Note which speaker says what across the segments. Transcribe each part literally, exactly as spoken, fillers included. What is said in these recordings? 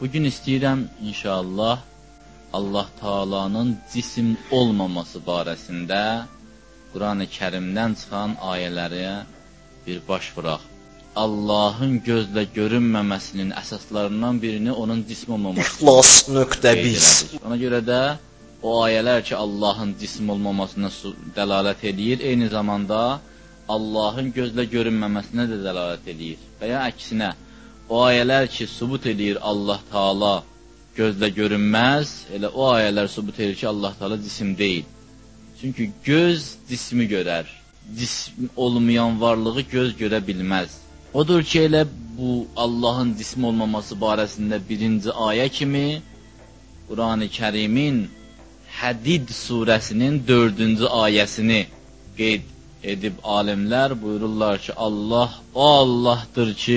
Speaker 1: Bugün istəyirəm inşallah Allah Taala'nın cisim olmaması barəsində Quran-ı Kərimdən çıxan ayələri bir baş vuraq. Allahın gözlə görünməməsinin əsaslarından birini onun cisim olmaması.
Speaker 2: İxlas nöqtə biz.
Speaker 1: Ona görə də o ayələr ki, Allahın cisim olmamasına dəlalət edir, eyni zamanda Allahın gözlə görünməməsinə də dəlalət edir. Və ya əksinə, o ayələr ki, sübut edir Allah Taala gözlə görünməz, elə o ayələr sübut edir ki, Allah Taala cisim deyil. Çünki göz cismi görər, cism olmayan varlığı göz görə bilməz. Odur ki, elə bu Allahın cismi olmaması barəsində birinci ayə kimi Quran-ı Kərimin Hədid surəsinin dördüncü ayəsini qeyd edib alimlər buyururlar ki, Allah o Allahdır ki,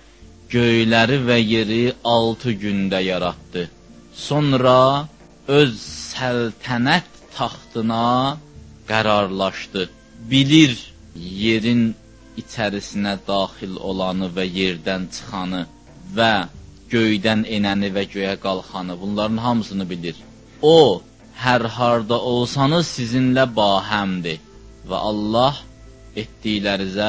Speaker 1: göyləri və yeri altı gündə yaratdı. Sonra öz səltənət taxtına qərarlaşdı. Bilir yerin içərisinə daxil olanı və yerdən çıxanı və göydən enəni və göyə qalxanı. Bunların hamısını bilir. O, hər harda olsanız sizinlə bahəmdir və Allah etdiklərinizə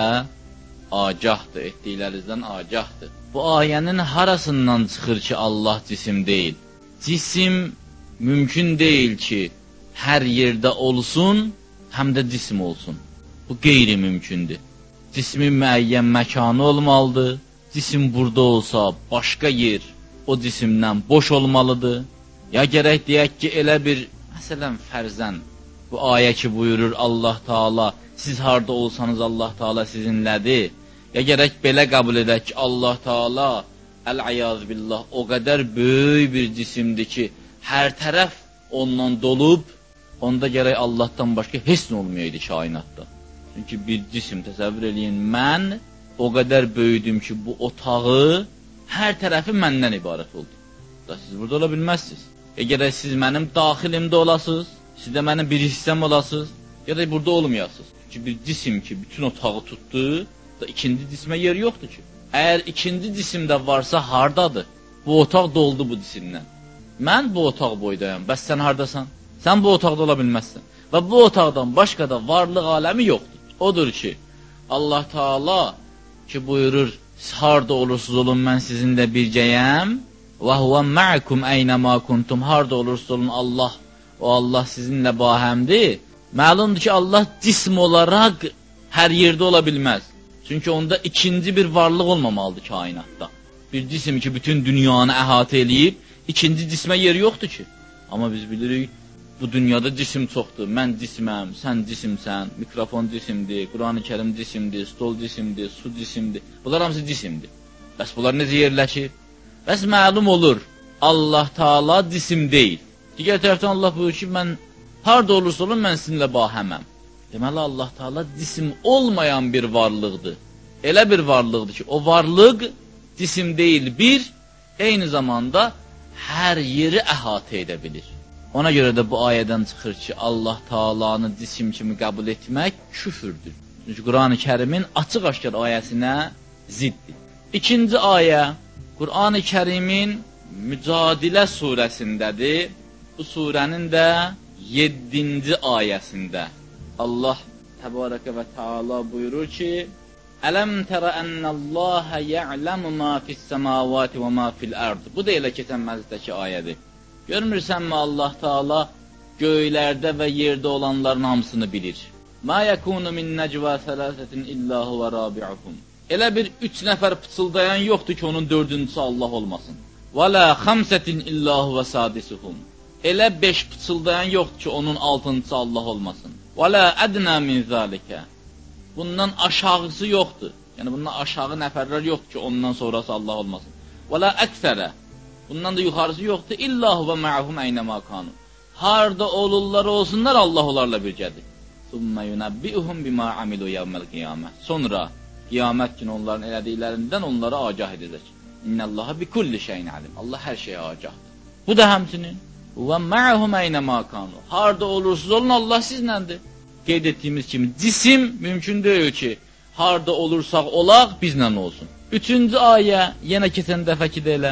Speaker 1: agahdır, etdiklərinizdən agahdır. Bu ayənin harasından çıxır ki, Allah cisim deyil? Cisim mümkün deyil ki, hər yerdə olsun, həm də cisim olsun. Bu qeyri-mümkündür. Cismin müəyyən məkanı olmalıdır. Cisim burada olsa, başqa yer o cisimdən boş olmalıdır. Ya gərək deyək ki, elə bir, məsələn, fərzən, bu ayə ki buyurur Allah Taala, siz harda olsanız Allah Taala sizinlədir. Ya gərək belə qəbul edək ki, Allah Taala əl-əyaz billah o qədər böyük bir cisimdir ki, hər tərəf ondan dolub, onda gərək Allahdan başqa heç nə olmayaydı kainatda. Çünki bir cisim təsəvvür eləyin, mən o qədər böyüdüm ki, bu otağı hər tərəfi məndən ibarət oldu. Da siz burada ola bilməzsiniz. Ya gərək siz mənim daxilimdə olasınız, siz də mənim bir hissəm olasınız, ya da burada olmayasınız. Çünki bir cisim ki, bütün otağı tutdu, da ikinci cisimə yer yoxdur ki. Əgər ikinci cisimdə varsa, hardadır? Bu otaq doldu bu cisimdən. Mən bu otaq boydayam, bəs sən hardasan? Sən bu otaqda ola bilməzsən. Və bu otaqdan başqa da varlıq aləmi yoxdur. Odur ki, Allah Taala ki buyurur, harda olursunuz olun, mən sizinlə birgəyəm. Və huve ma'akum eynema kuntum. Harda olursunuz olun, Allah, o Allah sizinlə bahəmdir. Məlumdur ki, Allah cism olaraq hər yerdə ola bilməz. Çünki onda ikinci bir varlıq olmamalıdır kainatda. Bir cisim ki, bütün dünyanı əhatə eləyib, ikinci cismə yer yoxdur ki. Amma biz bilirik, bu dünyada cisim çoxdur. Mən cisiməm, sən cisimsən, mikrofon cisimdir, Quran-ı Kərim cisimdir, stol cisimdir, su cisimdir. Bunlar hamısı cisimdir. Bəs bunlar necə yerləşir? Bəs məlum olur, Allah Taala cisim deyil. Digər tərəfdən Allah buyurur ki, mən harda olursa olun, mən sizinlə bahəməm. Deməli, Allah Taala cisim olmayan bir varlıqdır. Elə bir varlıqdır ki, o varlıq cisim deyil, bir, eyni zamanda hər yeri əhatə edə bilir. Ona görə də bu ayədən çıxır ki, Allah Taalanı cisim kimi qəbul etmək küfürdür. Çünki Quran-ı Kərimin açıq-aşkar ayəsinə ziddir. İkinci ayə Quran-ı Kərimin Mücadilə surəsindədir. Bu surənin də yeddinci ayəsində. Allah Təbarəkə və Teala buyurur ki, Ələm tərə ənəlləhə ya'ləmu ma fis-səmavati və ma fil-ərd. Bu da elə keçən məzdəki ayədir. Görmürsənmi Allah Taala göylərdə və yerdə olanların hamısını bilir. Ma yakunu min necva salasatin illa huve rabi'uhum. Elə bir üç nəfər pıçıldayan yoxdur ki, onun dördüncüsü Allah olmasın. Və la xamsatin illa huve sadisuhum. Elə beş pıçıldayan yoxdur ki, onun altıncısı Allah olmasın. Və la adna min zalikə. Bundan aşağısı yoxdur. Yəni bundan aşağı nəfərlər yoxdur ki, ondan sonrası Allah olmasın. Və la əksərə. Bundan da yuxarısı yoxdur. İllahu və ma'hum eynəmə kanu. Harda olurlar olsunlar, Allah onlarla birgədir. Summa yunabbi'uhum bima amilu yevmel qiyamə. Sonra qiyamət günü onların elədiklərindən onlara agah edəcək. İnnallaha bi kulli şeyin alim. Allah hər şeyə agahdır. Bu da həmçinin və ma'hum eynəmə kanu. Harda olursunuz olun, Allah sizinlədir. Qeyd etdiyimiz kimi cisim mümkün deyil ki, harda olursaq olaq bizlə olsun. Üçüncü ayə yenə keçən dəfəki də elə.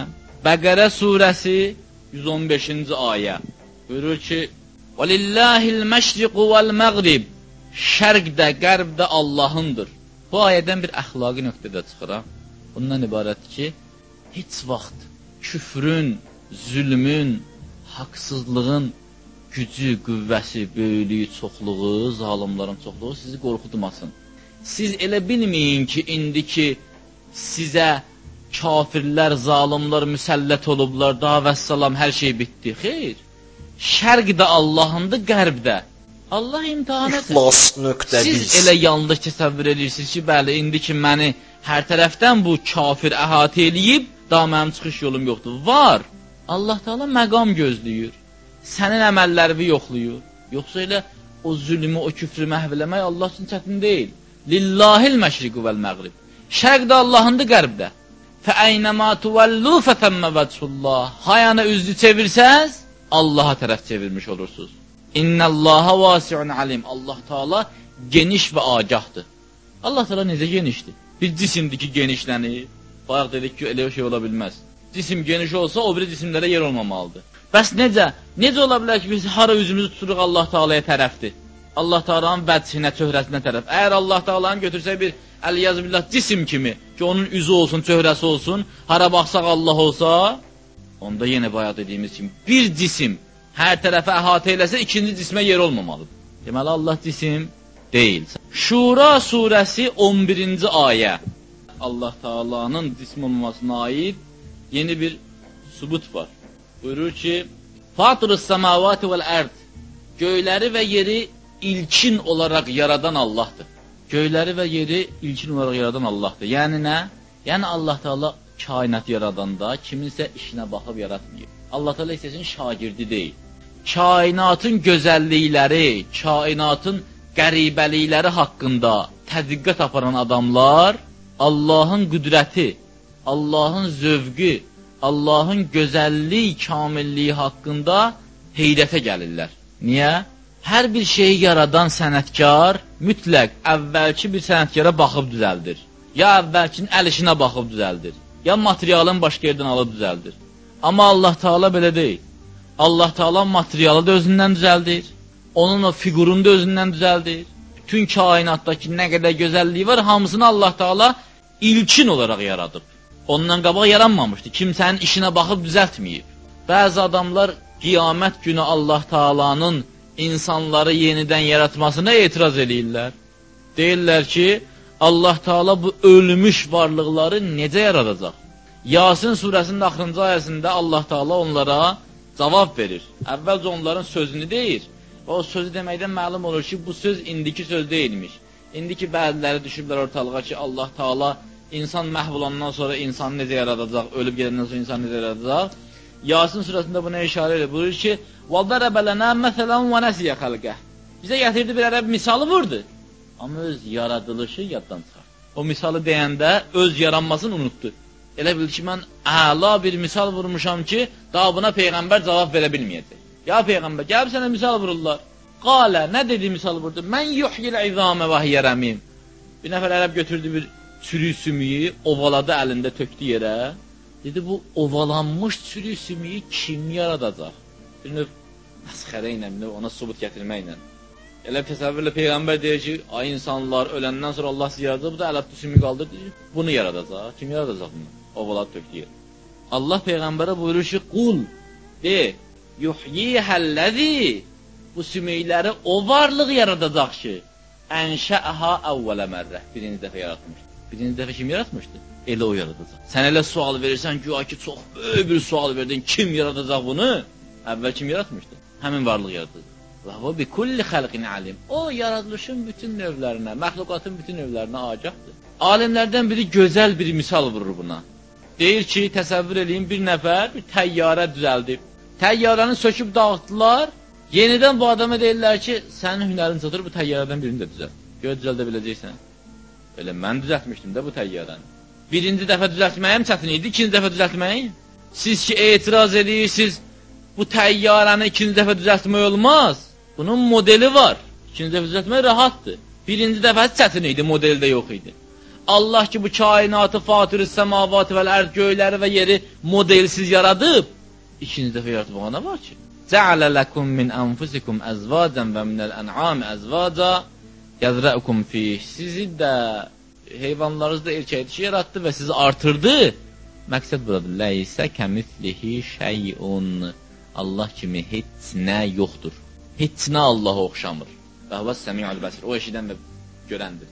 Speaker 1: Bəqərə surəsi yüz on beşinci ayə buyurur ki: "Vəlillahil məşriqu vəl məğrib." Şərq də, qərb də Allahındır. Bu ayədən bir əxlaqi nöqtədə çıxıram. Bundan ibarətdir ki, heç vaxt küfrün, zülmün, haqsızlığın gücü, qüvvəsi, böyüklüyü, çoxluğu, zalimlərin çoxluğu sizi qorxutmasın. Siz elə bilməyin ki, indiki sizə kafirlər, zalimlər müsəllət olublar, daha vəssalam, hər şey bitdi. Xeyr, şərq də Allahındır, qərb də. Allah imtihan edir. Siz elə yanlış təsəvvür edirsiniz ki, bəli, indi ki, məni hər tərəfdən bu kafir əhatə eləyib, daha mənim çıxış yolum yoxdur. Var. Allah Teala məqam gözləyir. Sənin əməllərini yoxlayır. Yoxsa elə o zülmü, o küfrü məhv eləmək Allah üçün çətin deyil. Lillahil məşriqu vəl məğrib. Şərq də Allahındır, qərb də. Fəəynəmə tuvəllu fətəmmə vəchullah. Hayana üzlü çevirsəz, Allaha tərəf çevirmiş olursunuz. İnnəllaha vasiun alim. Allah Teala geniş və agahdır. Allah Teala necə genişdir? Bir cisimdir ki, genişlənir. Bayaq dedik ki, elə şey ola bilməz. Cisim geniş olsa, o biri cisimlərə yer olmamalıdır. Bəs necə? Necə ola bilər ki, biz hara üzümüzü tuturuq Allah Teala'ya tərəfdir? Allah Teala'nın vəcinə, çöhrəsinə tərəf. Əgər Allah Teala'nı götürsək bir əliyyazbillah cisim kimi, ki onun üzü olsun, çöhrəsi olsun, hara baxsaq Allah olsa, onda yenə bayaq dediyimiz kimi bir cisim hər tərəfə əhatə eləsə, ikinci cismə yer olmamalıdır. Deməli, Allah cisim deyil. Şura surəsi on birinci ayə. Allah Teala'nın cism olmasına aid yeni bir sübut var. Buyurur ki, Fatırus semavati vel erd. Göyləri və yeri ilkin olaraq yaradan Allahdır. Göyləri və yeri ilkin olaraq yaradan Allahdır. Yəni nə? Yəni Allah Teala kainat yaradanda kiminsə işinə baxıb yaratmıyor. Allah Teala istəsin şagirdi deyil. Kainatın gözəllikləri, kainatın qəribəlikləri haqqında tədqiqat aparan adamlar Allahın qüdrəti, Allahın zövqü, Allahın gözəllik, kamilliyi haqqında heyrətə gəlirlər. Niyə? Hər bir şeyi yaradan sənətkar mütləq əvvəlki bir sənətkara baxıb düzəldir. Ya əvvəlkinin əl işinə baxıb düzəldir, ya materialın başqa yerdən alıb düzəldir. Amma Allah Teala belə deyil. Allah Teala materialı da özündən düzəldir, onun o figurunu da özündən düzəldir. Bütün kainatdakı nə qədər gözəlliyi var, hamısını Allah Teala ilkin olaraq yaradıb. Ondan qabaq yaranmamışdı. Kimsənin işinə baxıb düzəltməyib. Bəzi adamlar qiyamət günü Allah Teala'nın insanları yenidən yaratmasına etiraz edirlər. Deyirlər ki, Allah Teala bu ölmüş varlıqları necə yaradacaq? Yasin surəsinin axırıncı ayəsində Allah Teala onlara cavab verir. Əvvəlcə onların sözünü deyir. Və o sözü deməkdən məlum olur ki, bu söz indiki söz deyilmiş. İndiki bəziləri düşüblər ortalığa ki, Allah Teala insan məhv olandan sonra insanı necə yaradacaq, ölüb gedəndən sonra insanı necə yaradacaq? Yasin surəsində buna işarə edir. Buyurur ki, وَالْدَرَبَ لَنَا مَثَلًا وَنَسِيَ خَلْقَهُ. Bizə gətirdi bir ərəb misalı vurdu. Amma öz yaradılışı yaddan çıxar. O misalı deyəndə öz yaranmasını unutdu. Elə bil ki, mən əla bir misal vurmuşam ki, daha buna Peyğəmbər cavab verə bilməyəcək. Ya Peyğəmbər, gəlib sənə misal vururlar. Qalə, nə dedi misal vurdu? Mən yuhyil izamə və hiyə rəmim. Bir nəfər ərəb götürdü bir çürük sümüyü, ovaladı əlində töktü yerə. Dedi, bu ovalanmış çürük sümüyü kim yaradacaq? Bir növ məsxərə ilə, bir növ ona subut gətirməklə. Elə təsəvvürlə Peyğəmbər deyir ki, ay insanlar öləndən sonra Allah sizi yaradacaq, bu da ələtdə sümüyü qaldırdı, bunu yaradacaq. Kim yaradacaq bunu? Ovaladı töktü yerə. Allah Peyğəmbərə buyurur ki, qul, de, yuhyihəlləzi, bu sümükləri o varlıq yaradacaq ki, ənşəəha əvvələ mərrə, birinci dəfə yaratmışdır. Birinci dəfə kim yaratmışdı? Elə o yaradacaq. Sən elə sual verirsən ki, ki, çox böyük bir sual verdin, kim yaradacaq bunu? Əvvəl kim yaratmışdı? Həmin varlıq yaradacaq. Və o bi kulli xəlqin alim. O yaradılışın bütün növlərinə, məxluqatın bütün növlərinə agahdır. Alimlərdən biri gözəl bir misal vurur buna. Deyir ki, təsəvvür edin, bir nəfər bir təyyarə düzəldib. Təyyarəni söküb dağıtdılar. Yenidən bu adama deyirlər ki, sənin hünərin çatır, bu təyyarədən birini də düzəlt. Gör düzəldə biləcəksən. Elə mən düzəltmişdim də bu təyyarəni. Birinci dəfə düzəltməyim çətin idi, ikinci dəfə düzəltməyim. Siz ki, etiraz edirsiniz, bu təyyarəni ikinci dəfə düzəltmək olmaz. Bunun modeli var. İkinci dəfə düzəltmək rahatdır. Birinci dəfəsi çətin idi, modeli də yox idi. Allah ki bu kainatı, fatir-i səmavat vəl-ərd, göyləri və yeri modelsiz yaradıb, ikinci dəfə yaratmağa nə var ki? Cəalə ləkum min anfusikum əzvacən və minəl-ən'ami əzvaca yəzrəukum fih. Sizi də, heyvanlarınızı da erkək dişi yaratdı və sizi artırdı. Məqsəd buradır. Ləysə kəmislihi şeyun. Allah kimi heç nə yoxdur. Heç nə Allaha oxşamır. Və huvə səmi'ul bəsir. O eşidən və görəndir.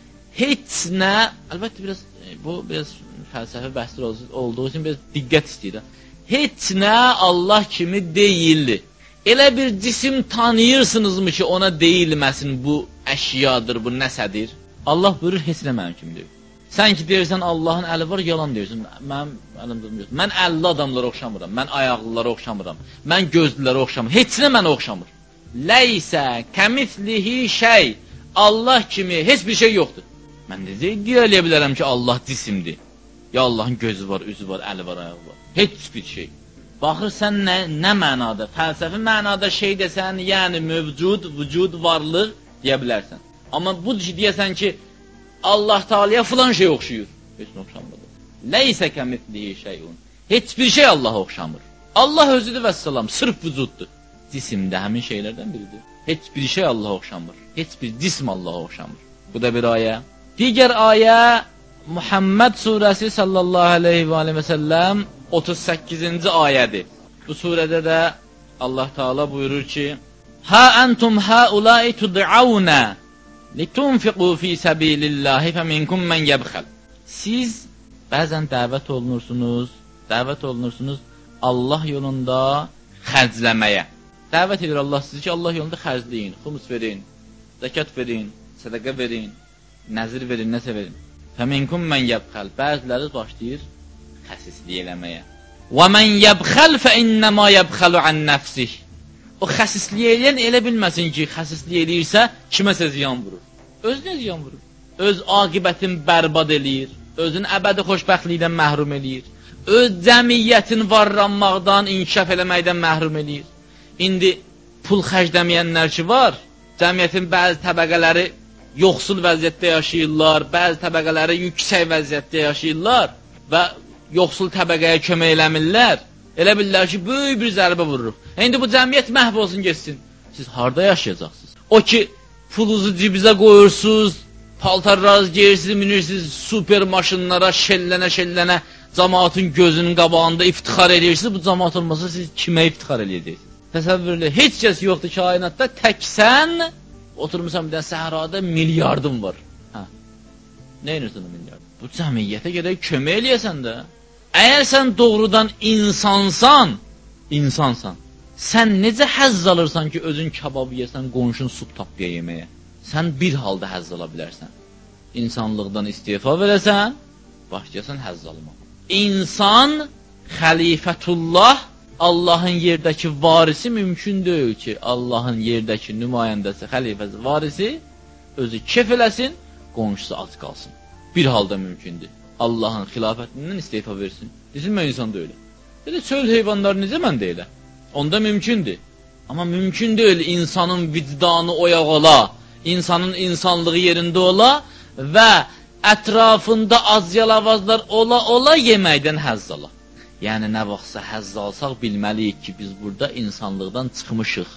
Speaker 1: Heç nə, əlbəttə biraz, bu biraz fəlsəfə bəhsdir olduğu üçün biraz diqqət istəyir. Heç nə Allah kimi deyil. Elə bir cisim tanıyırsınızmı ki, ona deyilməsin bu əşyadır, bu nəsədir? Allah buyurur, heç nə mənim kimi deyil. Sən ki deyirsən Allahın əli var, yalan deyirsən. Mənim əlim durmuyor. Mən əlli adamlara oxşamıram. Mən ayaqlılara oxşamıram. Mən gözlülərə oxşamıram. Heç nə mənə oxşamır. Ləysə kəmislihi şey. Allah kimi heç bir şey yoxdur. Mən də deyə eləyə bilərəm ki, Allah cisimdir. Ya Allahın gözü var, üzü var, əli var, ayağı var. Heç bir şey. Baxırsan nə, nə mənada? Fəlsəfi mənada şey desən, yəni mövcud, vücud, varlıq deyə bilərsən. Amma bu deyəsən ki, Allah Teala'ya filan şey oxşuyur. Heç nə oxşamır. Ləysə kəmislihi şeyun. Heç bir şey Allaha oxşamır. Allah özüdür və səlam, sırf vücuddur. Cisim də həmin şeylərdən biridir. Heç bir şey Allaha oxşamır. Heç bir cism Allaha oxşamır. Bu da bir ayə. Digər ayə Muhammed surəsi sallallahu aleyhi və aleyhi və səlləm otuz səkkizinci ayədir. Bu surədə də Allah Teala buyurur ki: "Ha entum haulai tud'auna litunfiqu fi sabilillahi feminkum men yebxal." Siz bəzən dəvət olunursunuz, dəvət olunursunuz Allah yolunda xərcləməyə. Dəvət edir Allah sizi ki, Allah yolunda xərcləyin, xumus verin, zəkat verin, sədaqə verin, nəzir verin, nəsə verin. Fəminkum mən yəbxəl. Bəziləri başlayır xəsislik eləməyə. Və mən yəbxəl fə innəmə yəbxəlu ən nəfsih. O xəsislik eləyən elə bilməsin ki, xəsislik eləyirsə, kiməsə ziyan vurur. Özünə ziyan vurur. Öz aqibətini bərbad eləyir. Özün əbədi xoşbəxtlikdən məhrum eləyir. Öz cəmiyyətin varlanmaqdan, inkişaf eləməkdən məhrum eləyir. İndi pul xərcləməyənlər ki var, cəmiyyətin bəzi təbəqələri yoxsul vəziyyətdə yaşayırlar, bəzi təbəqələri yüksək vəziyyətdə yaşayırlar və yoxsul təbəqəyə kömək eləmirlər. Elə bilirlər ki, böyük bir zərbə vururuq. İndi bu cəmiyyət məhv olsun, geçsin. Siz harada yaşayacaqsınız? O ki, pulunuzu cibizə qoyursunuz, paltarlarınızı geyirsiniz, minirsiniz, super maşınlara, şəllənə-şəllənə, cəmaatın gözünün qabağında iftixar edirsiniz. Bu cəmaat olmasa siz kimə iftixar edəcəksiniz? Təsəvvürlə, heç kəs yoxdur kainatda, tək sən oturmuşsan bir dənə səhrada milyardım var. Hə. Nə edirsən o milyardım? Bu cəmiyyətə gərək kömək eləyəsən də. Əgər sən doğrudan insansan, insansan, sən necə həzz alırsan ki, özün kababı yesən, qonşun sup tapıya yeməyə? Sən bir halda həzz ala bilərsən. İnsanlıqdan istifa verəsən, başlayasan həzz almaq. İnsan, xəlifətullah, Allahın yerdəki varisi mümkün deyil ki, Allahın yerdəki nümayəndəsi, xəlifəsi, varisi özü kef eləsin, qonşusu aç qalsın. Bir halda mümkündür. Allahın xilafətindən istifa versin. Desin, mən insan deyil. Dedi, çöl heyvanları necə mən deyilə? Onda mümkündür. Amma mümkün deyil insanın vicdanı oyaq ola, insanın insanlığı yerində ola və ətrafında az yalavazlar ola-ola yeməkdən həzz ala. Yəni, nə vaxtsa həzz alsaq bilməliyik ki, biz burada insanlıqdan çıxmışıq.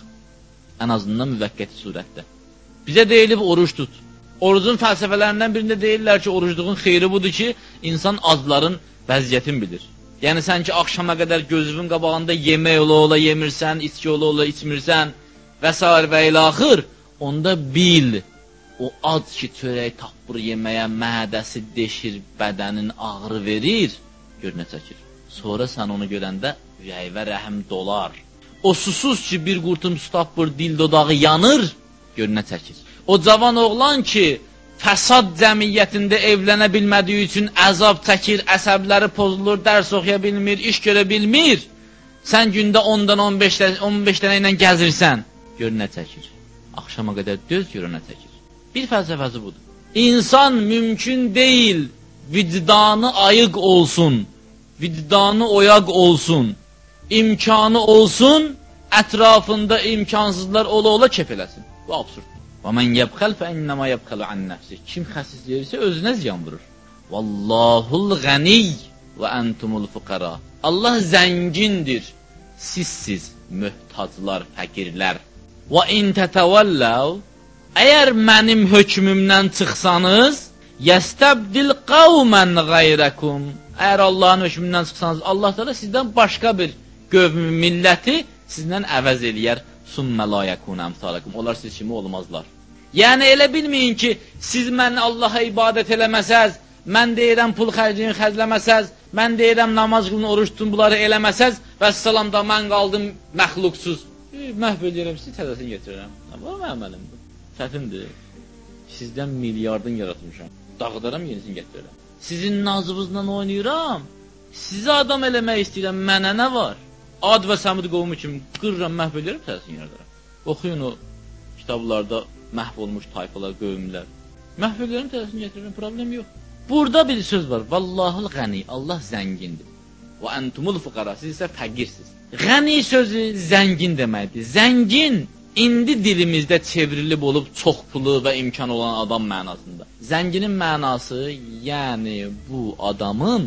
Speaker 1: Ən azından müvəqqəti surətdə. Bizə deyilib, oruç tut. Orucun fəlsəfələrindən birində deyirlər ki, orucluğun xeyri budur ki, insan azların vəziyyətini bilir. Yəni, sən ki, axşama qədər gözünün qabağında yemək ola-ola yemirsən, içki ola-ola içmirsən və s. və ilə axır, onda bil, o ac ki, çörək tapır yeməyə, mədəsi deşir, bədənin ağrı verir, gör nə çəkir. Sonra sən onu görəndə ürək və rəhim dolar. O susuz ki, bir qurtum su tapır, dil dodağı yanır, gör nə çəkir. O cavan oğlan ki, fəsad cəmiyyətində evlənə bilmədiyi üçün əzab çəkir, əsəbləri pozulur, dərs oxuya bilmir, iş görə bilmir. Sən gündə ondan on beş dənə ilə gəzirsən, gör nə çəkir. Axşama qədər döz, gör nə çəkir. Bir fəlsəfəsi budur. İnsan mümkün deyil, vicdanı ayıq olsun, vicdanı oyaq olsun, imkanı olsun, ətrafında imkansızlar ola-ola kef eləsin. Bu absurddur. Və men yebxal fe innema yebxalu an nefsi. Kim xəsisləyirsə özünə ziyan vurur. Vallahul gani və entumul fuqara. Allah zəngindir. Sizsiz möhtaclar, fəqirlər. Və in tetavallav, əgər mənim hökmümdən çıxsanız, yəstəbdil qavmən qayrəkum. Əgər Allahın hökmündən çıxsanız, Allah da sizdən başqa bir qövm milləti sizdən əvəz eləyər. Sümmə la yəkun əmsalakum. Onlar siz kimi olmazlar. Yəni elə bilməyin ki, siz mən Allaha ibadət eləməsəz, mən deyirəm pul xərcini xərcləməsəz, mən deyirəm namaz qılın, oruç tutun, bunları eləməsəz və salam da mən qaldım məxluqsuz. Məhv edirəm, sizi tədəsini getirirəm. Bu məməlimdir. Çətindir. Sizdən milyardın yaratmışam. Dağıdaram, yenisini getirirəm. Sizin nazınızla oynayıram. Sizi adam eləmək istəyirəm, mənə nə var? Ad və Səmud qovmu kimi qırıram, məhv edirəm, tədəsini yaradıram. Oxuyun o kitablarda məhv olmuş tayfalar, qövmlər. Məhv edirəm, tədəsini getirirəm, problem yox. Burada bir söz var. Vallahul gani, Allah zəngindir. Və entumul fuqara, siz isə fəqirsiniz. Gani sözü zəngin deməkdir. Zəngin indi dilimizdə çevrilib olub çox pulu və imkan olan adam mənasında. Zənginin mənası, yəni bu adamın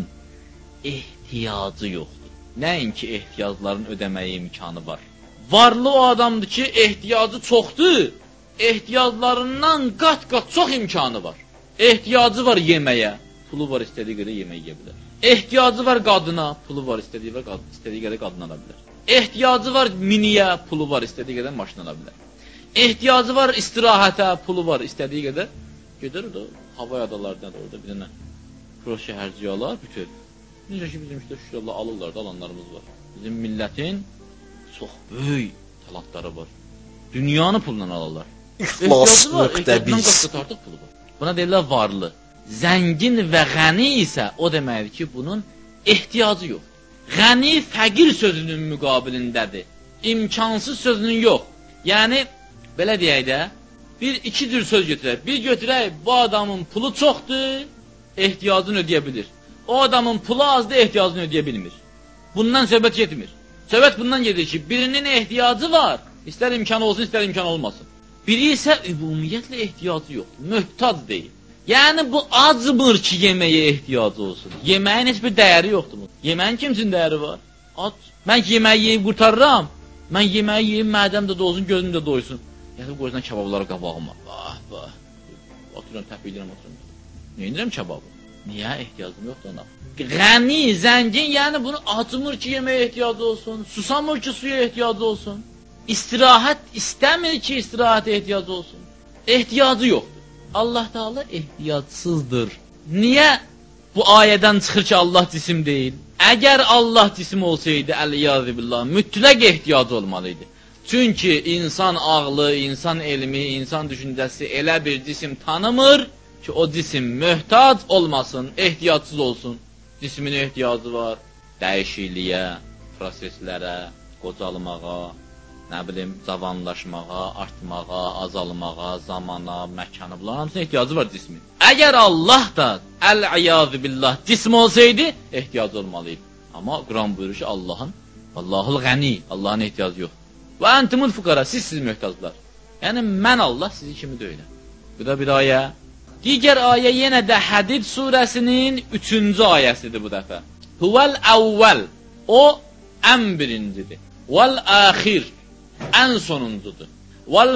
Speaker 1: ehtiyacı yoxdur. Nəinki ehtiyacların ödəməyə imkanı var. Varlı o adamdır ki, ehtiyacı çoxdur. Ehtiyaclarından qat-qat çox imkanı var. Ehtiyacı var yeməyə, pulu var istədiyi qədər yemək yeyə bilər. Ehtiyacı var qadına, pulu var istədiyi qədər qadın, istədiyi qədər qadın ala bilər. Ehtiyacı var miniyə, pulu var istədiyi qədər maşın ala bilər. Ehtiyacı var istirahətə, pulu var istədiyi qədər. Gedər o da hava adalarından orada bir dənə Prost şəhərciyalar bütöv. Necə ki bizim işte şükürlər alırlar da alanlarımız var. Bizim millətin çox böyük talantları var. Dünyanı pulla alırlar.
Speaker 2: İxlas
Speaker 1: müqtəbis. Artıq pulu var. Buna deyirlər varlı. Zəngin və ғəni isə o deməkdir ki, bunun ehtiyacı yox. Ғəni fəqir sözünün müqabilindədir. İmkansız sözünün yox. Yəni, belə deyək də, bir iki cür söz götürək. Bir götürək, bu adamın pulu çoxdur, ehtiyacını ödəyə bilir. O adamın pulu azdır, ehtiyacını ödəyə bilmir. Bundan söhbət getmir. Söhbət bundan gedir ki, birinin ehtiyacı var, istər imkanı olsun, istər imkanı olmasın. Biri isə ümumiyyətlə ehtiyacı yoxdur, möhtac deyil. Yəni, bu acmır ki, yeməyə ehtiyacı olsun. Yeməyin heç bir dəyəri yoxdur mu? Yeməyin kim üçün dəyəri var? Ac. Mən ki, yeməyi yeyib qurtarıram. Mən yeməyi yeyib, mədəm də doysun, gözüm də doysun. Yəni, qoyulan kebabları qabağıma. Vah, vah. Otururam, təpi edirəm, otururam. Nə edirəm kebabı? Niyə? Ehtiyacım yoxdur ona. Ғəni, zəngin, yəni bunu acmır ki, yeməyə ehtiyacı olsun. Susamır ki, suya ehtiyacı olsun. İstirahət istəmir ki, istirahətə ehtiyacı olsun. Ehtiyacı yoxdur. Allah Teala ehtiyacsızdır. Niyə bu ayədən çıxır ki, Allah cisim deyil? Əgər Allah cisim olsaydı, əl-iyazı billah, mütləq ehtiyacı olmalıydı. Çünki insan ağlı, insan elmi, insan düşüncəsi elə bir cisim tanımır ki, o cisim möhtac olmasın, ehtiyacsız olsun. Cismin ehtiyacı var dəyişikliyə, proseslərə, qocalmağa, nə bilim, cavanlaşmağa, artmağa, azalmağa, zamana, məkana, bunların hamısına ehtiyacı var cismin. Əgər Allah da, əl-iyazı billah, cism olsaydı, ehtiyacı olmalıydı. Amma Quran buyurur ki, Allahın, Allahul gani, Allahın ehtiyacı yox. Və entumul fuqara, siz siz möhtaclar. Yəni, mən Allah sizi kimi deyiləm. Bu da bir ayə. Digər ayə yenə də Hədid surəsinin üçüncü ayəsidir bu dəfə. Huvəl əvvəl, o ən birincidir. Vəl əxir, ən sonuncudur. Vəl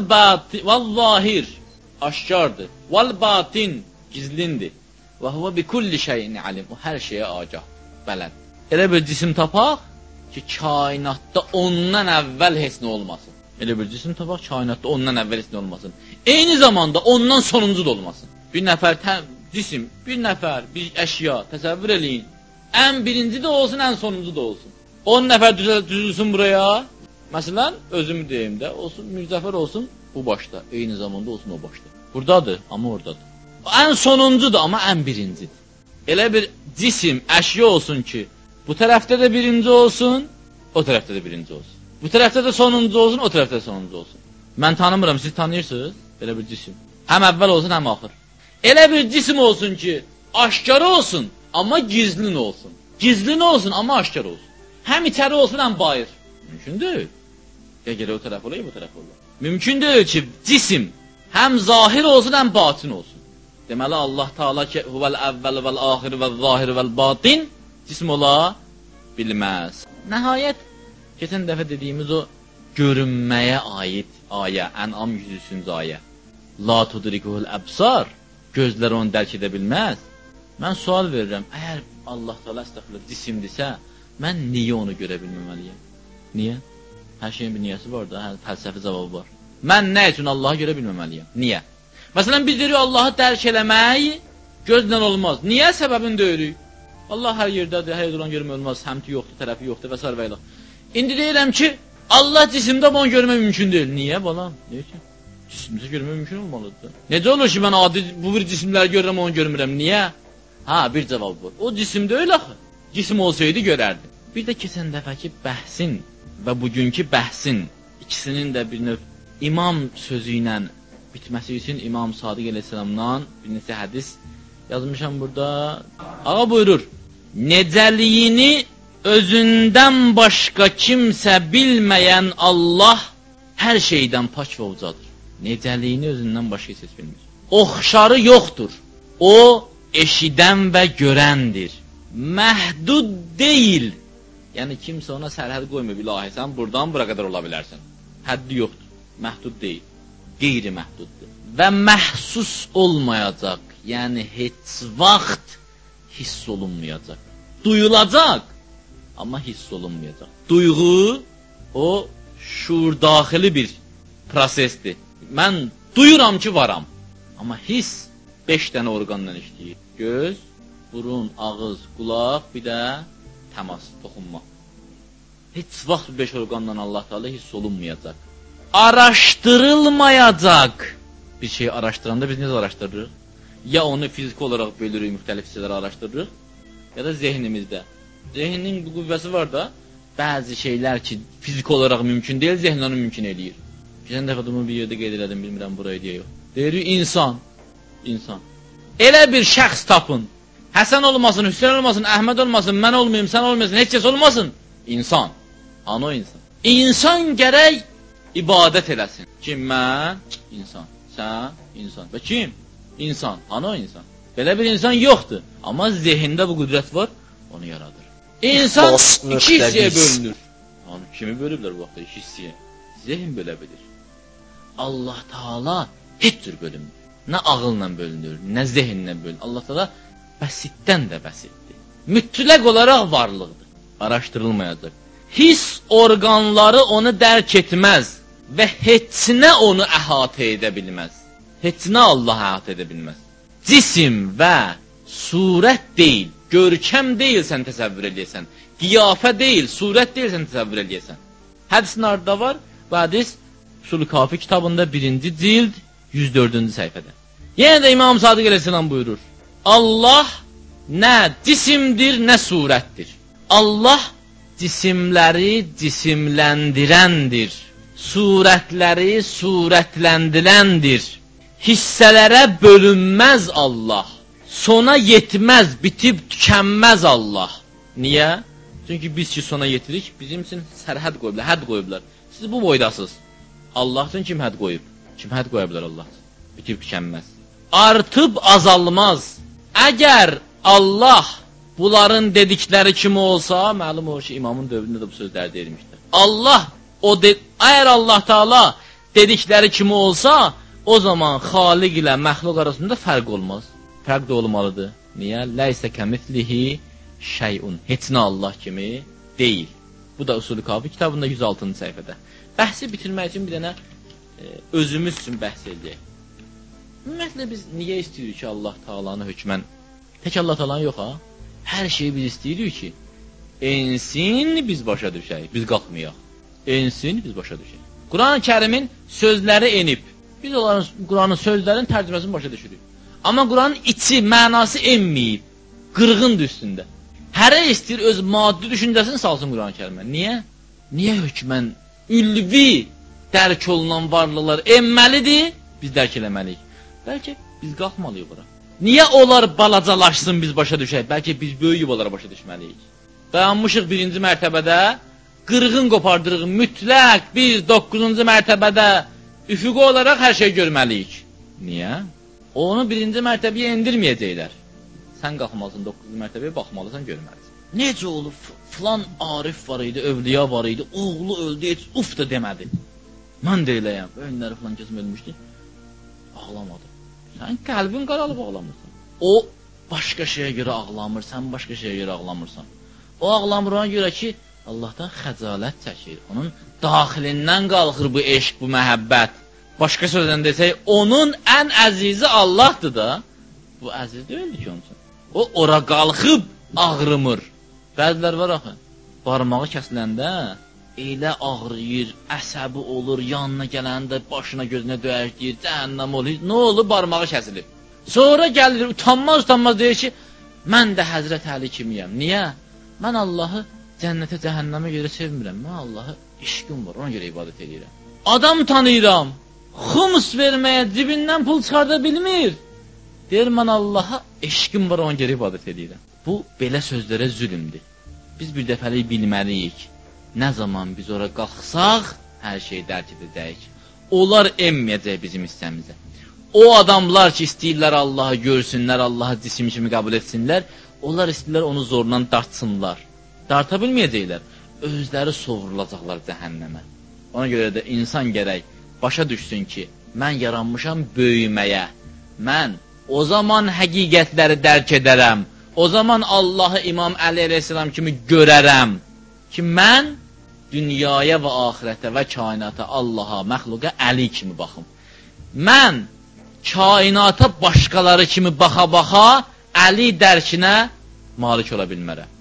Speaker 1: zahir, aşkardır. Vəl batin, gizlindir. Və huvə bi kulli şeyin alim, o hər şeyə agah, bələd. Elə bir cisim tapaq ki, kainatda ondan əvvəl heç nə olmasın. Elə bir cisim tapaq, kainatda ondan əvvəl heç nə olmasın. Eyni zamanda ondan sonuncu da olmasın. Bir nəfər cisim, bir nəfər, bir əşya, təsəvvür eləyin. Ən birinci də olsun, ən sonuncu da olsun. on nəfər düzülsün buraya. Məsələn, özümü deyim də, olsun, Mirzəfər olsun bu başda, eyni zamanda olsun o başda. Buradadır, amma oradadır. Ən sonuncudur, amma ən birincidir. Elə bir cisim, əşya olsun ki, bu tərəfdə də birinci olsun, o tərəfdə də birinci olsun. Bu tərəfdə də sonuncu olsun, o tərəfdə də sonuncu olsun. Mən tanımıram, siz tanıyırsınız, belə bir cisim. Həm əvvəl olsun, həm axır. Elə bir cisim olsun ki, aşkar olsun, amma gizlin olsun. Gizlin olsun, amma aşkar olsun. Həm içəri olsun, həm bayır. Mümkün deyil. Ya gələ o tərəf ola, ya bu tərəf ola. Mümkün deyil ki, cisim həm zahir olsun, həm batin olsun. Deməli, Allah Taala ki, huvəl əvvəl vəl axir vəl zahir vəl batin cism ola bilməz. Nəhayət, keçən dəfə dediyimiz o görünməyə aid ayə, Ən'am yüz üçüncü ayə. La tudrikuhul əbsar, gözlər onu dərk edə bilməz. Mən sual verirəm, əgər Allah Taala əstəğfirullah cisimdirsə, mən niyə onu görə bilməməliyəm? Niyə? Hər şeyin bir niyəsi var da, hər fəlsəfi cavabı var. Mən nə üçün Allahı görə bilməməliyəm? Niyə? Məsələn, biz deyirik, Allahı dərk eləmək gözlə olmaz. Niyə? Səbəbini deyirik. Allah hər yerdədir, hər yerdə olan görmək olmaz, səmti yoxdur, tərəfi yoxdur və s. və ilə. İndi deyirəm ki, Allah cisimdə onu görmək mümkün deyil. Niyə balam? Niyə ki? Cisimdə görmək mümkün olmalıdır. Necə olur ki, mən adi bu bir cisimləri görürəm, onu görmürəm. Niyə? Ha, bir cavab var. O cisimdə öyle axı. Cisim olsaydı görərdi. Bir də keçən dəfəki bəhsin və bugünkü bəhsin ikisinin də bir növ imam sözü ilə bitməsi üçün İmam Sadiq əleyhissalamdan bir neçə hədis yazmışam burada. Ağa buyurur, necəliyini özündən başqa kimsə bilməyən Allah hər şeydən pak və ucadır. Necəliyini özündən başqa heç bilmir. Oxşarı yoxdur. O eşidən və görəndir. Məhdud deyil. Yəni kimsə ona sərhəd qoymur, ilahi sən buradan bura qədər ola bilərsən. Həddi yoxdur. Məhdud deyil. Qeyri-məhduddur. Və məhsus olmayacaq. Yəni heç vaxt hiss olunmayacaq. Duyulacaq, amma hiss olunmayacaq. Duyğu o şuur daxili bir prosesdir. Mən duyuram ki, varam. Amma hiss beş dənə orqandan işləyir. Göz, burun, ağız, qulaq, bir də təmas, toxunma. Heç vaxt bu beş orqandan Allah Teala hiss olunmayacaq. Araşdırılmayacaq. Bir şeyi araşdıranda biz necə araşdırırıq? Ya onu fiziki olaraq bölürük, müxtəlif hissələrə araşdırırıq, ya da zehnimizdə. Zehnin bu qüvvəsi var da, bəzi şeylər ki, fiziki olaraq mümkün deyil, zehn onu mümkün eləyir. Geçən dəfə bunu bir yerdə qeyd elədim, bilmirəm burayı deyə yox. Deyirik, insan, insan. Elə bir şəxs tapın, Həsən olmasın, Hüseyin olmasın, Əhməd olmasın, mən olmayayım, sən olmayasın, heç kəs olmasın. İnsan, hanı o insan? İnsan gərək ibadət eləsin. Kim? Mən? İnsan. Sən? İnsan. Və kim? İnsan. Hanı o insan? Belə bir insan yoxdur. Amma zehində bu qüdrət var, onu yaradır. İnsan iki hissəyə bölünür. Hanı, kimi bölüblər bu vaxtda iki hissəyə? Zehn bölə bilir. Allah Taala heç cür bölünmür. Nə ağılla bölünür, nə zehnlə bölünür. Allah Taala bəsitdən də bəsitdir. Mütləq olaraq varlıqdır. Araşdırılmayacaq. Hiss orqanları onu dərk etməz və heçnə onu əhatə edə bilməz. Heçnə Allah əhatə edə bilməz. Cisim və surət deyil, görkəm deyil sən təsəvvür edəsən. Qiyafə deyil, surət deyil sən təsəvvür edəsən. Hədisin arada var. Bu hədis Usul-i Kafi kitabında birinci cild yüz dördüncü səhifədə. Yenə də İmam Sadiq əleyhissalam buyurur. Allah nə cisimdir, nə surətdir. Allah cisimləri cisimləndirəndir. Surətləri surətləndirəndir. Hissələrə bölünməz Allah. Sona yetməz, bitib tükənməz Allah. Niyə? Çünki biz ki sona yetirik, bizim üçün sərhəd qoyublar, hədd qoyublar. Siz bu boydasınız. Allah üçün kim hədd qoyub? Kim hədd qoya bilər Allah? Bitib tükənməz. Artıb azalmaz. Əgər Allah bunların dedikləri kimi olsa, məlum olur ki, imamın dövründə də bu sözləri deyilmişdir. Allah, o de əgər Allah Taala dedikləri kimi olsa, o zaman xaliq ilə məxluq arasında fərq olmaz. Fərq də olmalıdır. Niyə? Ləysə kəmislihi şeyun. Heç nə Allah kimi deyil. Bu da Usul-i Kafi kitabında yüz altıncı səhifədə. Bəhsi bitirmək üçün bir dənə e, özümüz üçün bəhs edək. Ümumiyyətlə biz niyə istəyirik ki, Allah Taala'nı hökmən? Tək Allah Taala'nı yox ha? Hər şeyi biz istəyirik ki, ensin biz başa düşək, biz qalxmayaq. Ensin biz başa düşək. Quran-ı Kərimin sözləri enib. Biz onların Quranın sözlərinin tərcüməsini başa düşürük. Amma Quranın içi, mənası enməyib. Qırğındır üstündə. Hərə istəyir öz maddi düşüncəsini salsın Quran-ı Kərimə. Niyə? Niyə hökmən ülvi dərk olunan varlıqlar enməlidir, biz dərk eləməliyik. Bəlkə biz qalxmalıyıq bura. Niyə onlar balacalaşsın biz başa düşək? Bəlkə biz böyük onlara başa düşməliyik. Dayanmışıq birinci mərtəbədə, qırğın qopardırıq, mütləq biz doqquzuncu mərtəbədə üfüqi olaraq hər şey görməliyik. Niyə? Onu birinci mərtəbəyə endirməyəcəklər. Sən qalxmalısın, doqquzuncu mərtəbəyə baxmalısan, görməlisən. Necə olub? Filan arif var idi, övliya var idi, oğlu öldü, heç uf da demədi. Mən də eləyəm. Önləri filan kəsim ölmüşdü. Ağlamadı. Sən qəlbin qaralıb ağlamırsan. O başqa şeyə görə ağlamır, sən başqa şeyə görə ağlamırsan. O ağlamır ona görə ki, Allahdan xəcalət çəkir. Onun daxilindən qalxır bu eşq, bu məhəbbət. Başqa sözlə desək, onun ən əzizi Allahdır da. Bu əziz deyildi ki onun üçün. O ora qalxıb ağrımır. Bəziləri var axı, barmağı kəsiləndə elə ağrıyır, əsəbi olur, yanına gələndə başına gözünə döyəcləyir, cəhənnəm olur. Nə olur? Barmağı kəsilib. Sonra gəlir, utanmaz utanmaz deyir ki, mən də Həzrət Əli kimiyəm. Niyə? Mən Allahı cənnətə, cəhənnəmə görə sevmirəm. Mən Allahı eşqim var, ona görə ibadət edirəm. Adam tanıyıram, xums verməyə cibindən pul çıxarda bilmir. Deyir, mən Allaha eşqim var, ona görə ibadət edirəm. Bu, belə sözlərə zülümdür. Biz bir dəfəlik bilməliyik. Nə zaman biz ora qalxsaq, hər şeyi dərk edəcəyik. Onlar emməyəcək bizim hissəmizə. O adamlar ki, istəyirlər Allahı görsünlər, Allahı cisim kimi qəbul etsinlər, onlar istəyirlər onu zorla dartsınlar. Darta bilməyəcəklər, özləri sovrulacaqlar cəhənnəmə. Ona görə də insan gərək başa düşsün ki, mən yaranmışam böyüməyə. Mən o zaman həqiqətləri dərk edərəm. O zaman Allahı İmam Əli əleyhissalam kimi görərəm ki, mən dünyaya və axirətə və kainata, Allaha, məxluqa Əli kimi baxım. Mən kainata başqaları kimi baxa-baxa Əli dərkinə malik ola bilmərəm.